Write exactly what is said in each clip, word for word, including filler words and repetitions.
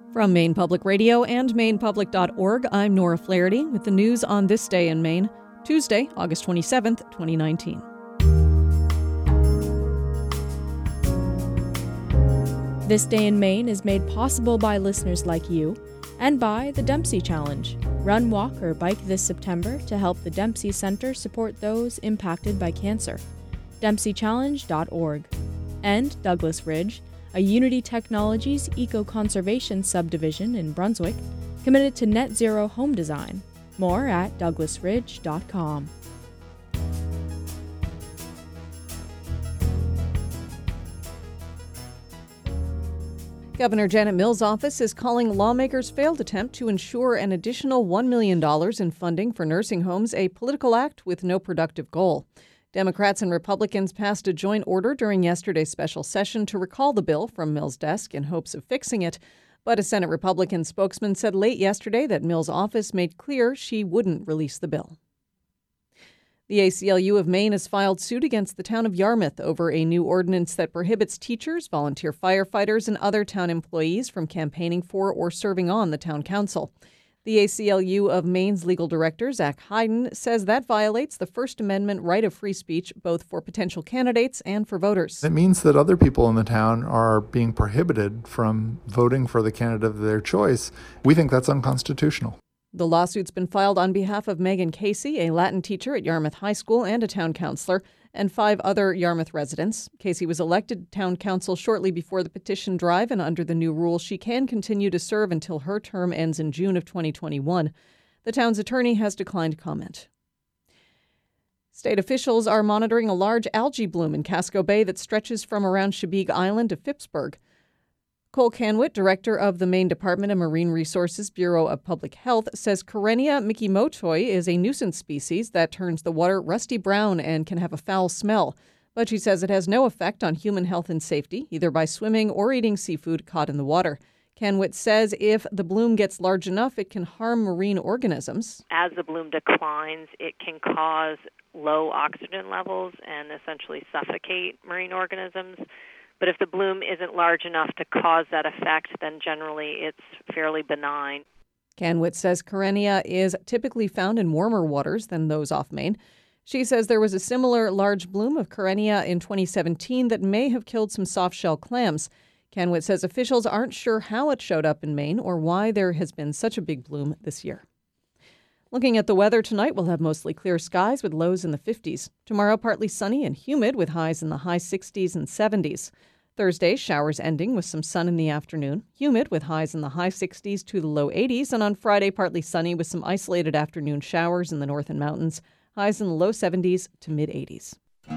From Maine Public Radio and maine public dot org, I'm Nora Flaherty with the news on this day in Maine, Tuesday, August twenty-seventh, twenty nineteen. This Day in Maine is made possible by listeners like you and by the Dempsey Challenge. Run, walk, or bike this September to help the Dempsey Center support those impacted by cancer. dempsey challenge dot org. And Douglas Ridge, a Unity Technologies eco-conservation subdivision in Brunswick, committed to net zero home design. More at douglas ridge dot com. Governor Janet Mills' office is calling lawmakers' failed attempt to ensure an additional one million dollars in funding for nursing homes a political act with no productive goal. Democrats and Republicans passed a joint order during yesterday's special session to recall the bill from Mills' desk in hopes of fixing it. But a Senate Republican spokesman said late yesterday that Mills' office made clear she wouldn't release the bill. The A C L U of Maine has filed suit against the town of Yarmouth over a new ordinance that prohibits teachers, volunteer firefighters, and other town employees from campaigning for or serving on the town council. The A C L U of Maine's legal director, Zach Hayden, says that violates the First Amendment right of free speech, both for potential candidates and for voters. It means that other people in the town are being prohibited from voting for the candidate of their choice. We think that's unconstitutional. The lawsuit's been filed on behalf of Megan Casey, a Latin teacher at Yarmouth High School and a town councilor, and five other Yarmouth residents. Casey was elected town council shortly before the petition drive, and under the new rule, she can continue to serve until her term ends in June of twenty twenty-one. The town's attorney has declined comment. State officials are monitoring a large algae bloom in Casco Bay that stretches from around Chebeague Island to Phippsburg. Cole Canwit, director of the Maine Department of Marine Resources Bureau of Public Health, says Karenia mikimotoi is a nuisance species that turns the water rusty brown and can have a foul smell. But she says it has no effect on human health and safety, either by swimming or eating seafood caught in the water. Canwit says if the bloom gets large enough, it can harm marine organisms. As the bloom declines, it can cause low oxygen levels and essentially suffocate marine organisms. But if the bloom isn't large enough to cause that effect, then generally it's fairly benign. Canwit says Karenia is typically found in warmer waters than those off Maine. She says there was a similar large bloom of Karenia in twenty seventeen that may have killed some soft-shell clams. Canwit says officials aren't sure how it showed up in Maine or why there has been such a big bloom this year. Looking at the weather tonight, we'll have mostly clear skies with lows in the fifties. Tomorrow, partly sunny and humid with highs in the high sixties and seventies. Thursday, showers ending with some sun in the afternoon, humid with highs in the high sixties to the low eighties, and on Friday, partly sunny with some isolated afternoon showers in the north and mountains, highs in the low seventies to mid eighties.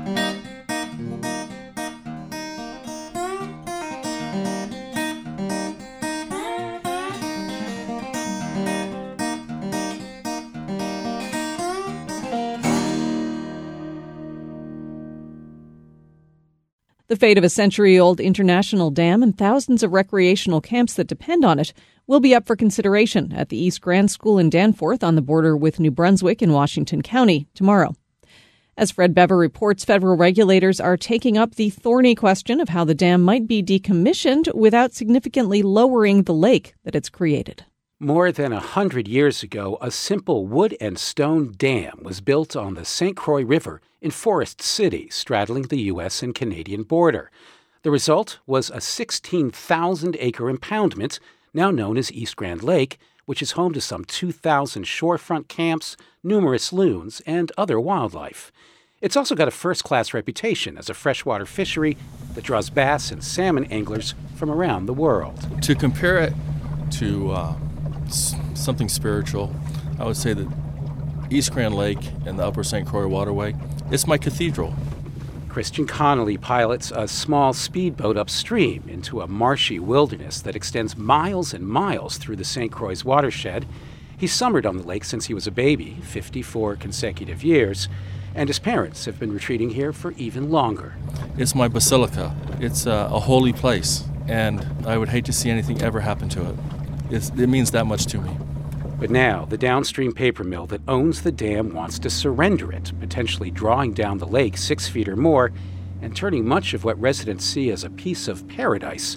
The fate of a century-old international dam and thousands of recreational camps that depend on it will be up for consideration at the East Grand School in Danforth on the border with New Brunswick in Washington County tomorrow. As Fred Bever reports, federal regulators are taking up the thorny question of how the dam might be decommissioned without significantly lowering the lake that it's created. More than a hundred years ago, a simple wood and stone dam was built on the Saint Croix River in Forest City, straddling the U S and Canadian border. The result was a sixteen thousand acre impoundment, now known as East Grand Lake, which is home to some two thousand shorefront camps, numerous loons, and other wildlife. It's also got a first-class reputation as a freshwater fishery that draws bass and salmon anglers from around the world. To compare it to uh, something spiritual, I would say that East Grand Lake and the Upper Saint Croix Waterway, it's my cathedral. Christian Connolly pilots a small speedboat upstream into a marshy wilderness that extends miles and miles through the Saint Croix watershed. He's summered on the lake since he was a baby, fifty-four consecutive years, and his parents have been retreating here for even longer. It's my basilica. It's a, a holy place, and I would hate to see anything ever happen to it. It's, it means that much to me. But now, the downstream paper mill that owns the dam wants to surrender it, potentially drawing down the lake six feet or more and turning much of what residents see as a piece of paradise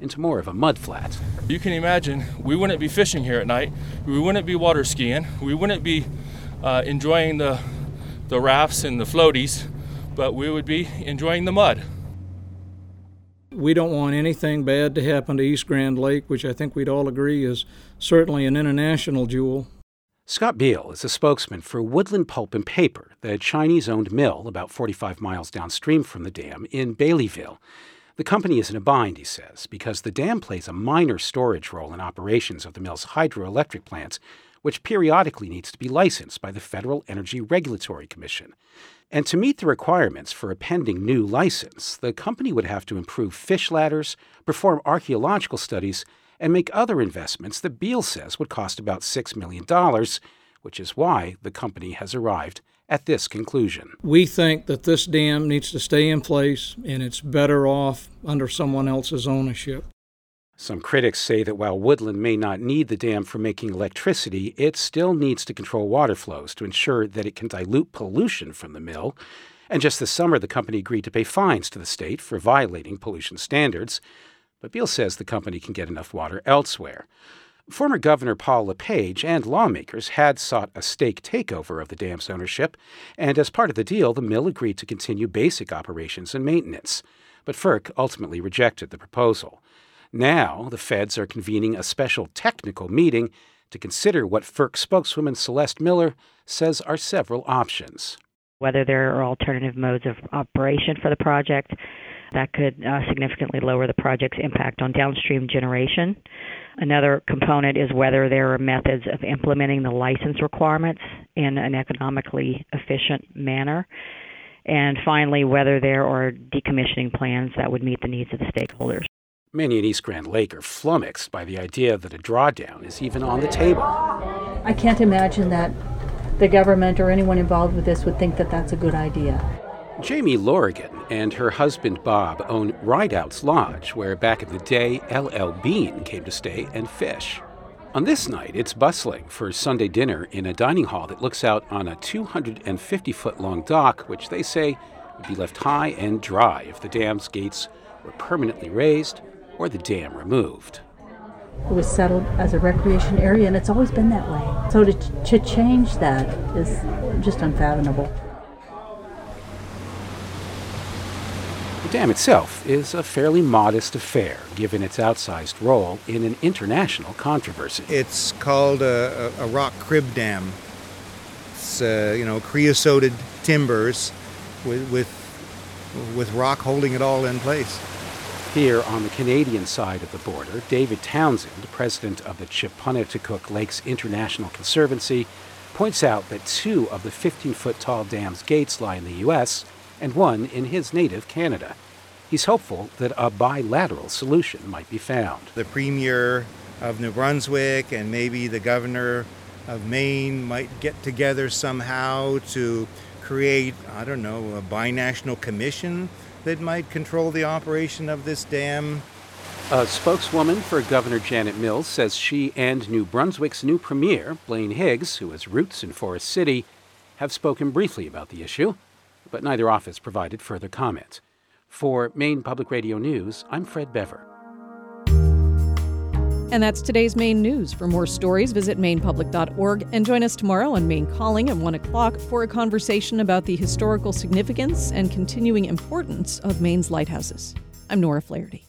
into more of a mudflat. You can imagine we wouldn't be fishing here at night, we wouldn't be water skiing, we wouldn't be uh, enjoying the, the rafts and the floaties, but we would be enjoying the mud. We don't want anything bad to happen to East Grand Lake, which I think we'd all agree is certainly an international jewel. Scott Beal is a spokesman for Woodland Pulp and Paper, the Chinese-owned mill about forty-five miles downstream from the dam in Baileyville. The company is in a bind, he says, because the dam plays a minor storage role in operations of the mill's hydroelectric plants, which periodically needs to be licensed by the Federal Energy Regulatory Commission. And to meet the requirements for a pending new license, the company would have to improve fish ladders, perform archaeological studies, and make other investments that Beal says would cost about six million dollars, which is why the company has arrived at this conclusion. We think that this dam needs to stay in place, and it's better off under someone else's ownership. Some critics say that while Woodland may not need the dam for making electricity, it still needs to control water flows to ensure that it can dilute pollution from the mill. And just this summer, the company agreed to pay fines to the state for violating pollution standards. But Beal says the company can get enough water elsewhere. Former Governor Paul LePage and lawmakers had sought a stake takeover of the dam's ownership, and as part of the deal, the mill agreed to continue basic operations and maintenance. But FERC ultimately rejected the proposal. Now, the feds are convening a special technical meeting to consider what FERC spokeswoman Celeste Miller says are several options. Whether there are alternative modes of operation for the project that could uh, significantly lower the project's impact on downstream generation. Another component is whether there are methods of implementing the license requirements in an economically efficient manner. And finally, whether there are decommissioning plans that would meet the needs of the stakeholders. Many in East Grand Lake are flummoxed by the idea that a drawdown is even on the table. I can't imagine that the government or anyone involved with this would think that that's a good idea. Jamie Lorigan and her husband Bob own Rideouts Lodge, where back in the day L L Bean came to stay and fish. On this night, it's bustling for Sunday dinner in a dining hall that looks out on a two hundred fifty foot long dock, which they say would be left high and dry if the dam's gates were permanently raised or the dam removed. It was settled as a recreation area, and it's always been that way. So to, to change that is just unfathomable. The dam itself is a fairly modest affair, given its outsized role in an international controversy. It's called a, a, a rock crib dam. It's, uh, you know, creosoted timbers with, with, with rock holding it all in place. Here on the Canadian side of the border, David Townsend, president of the Chepunetcook Lakes International Conservancy, points out that two of the fifteen foot tall dam's gates lie in the U S and one in his native Canada. He's hopeful that a bilateral solution might be found. The Premier of New Brunswick and maybe the Governor of Maine might get together somehow to create, I don't know, a binational commission that might control the operation of this dam. A spokeswoman for Governor Janet Mills says she and New Brunswick's new premier, Blaine Higgs, who has roots in Forest City, have spoken briefly about the issue, but neither office provided further comment. For Maine Public Radio News, I'm Fred Bever. And that's today's Maine News. For more stories, visit maine public dot org and join us tomorrow on Maine Calling at one o'clock for a conversation about the historical significance and continuing importance of Maine's lighthouses. I'm Nora Flaherty.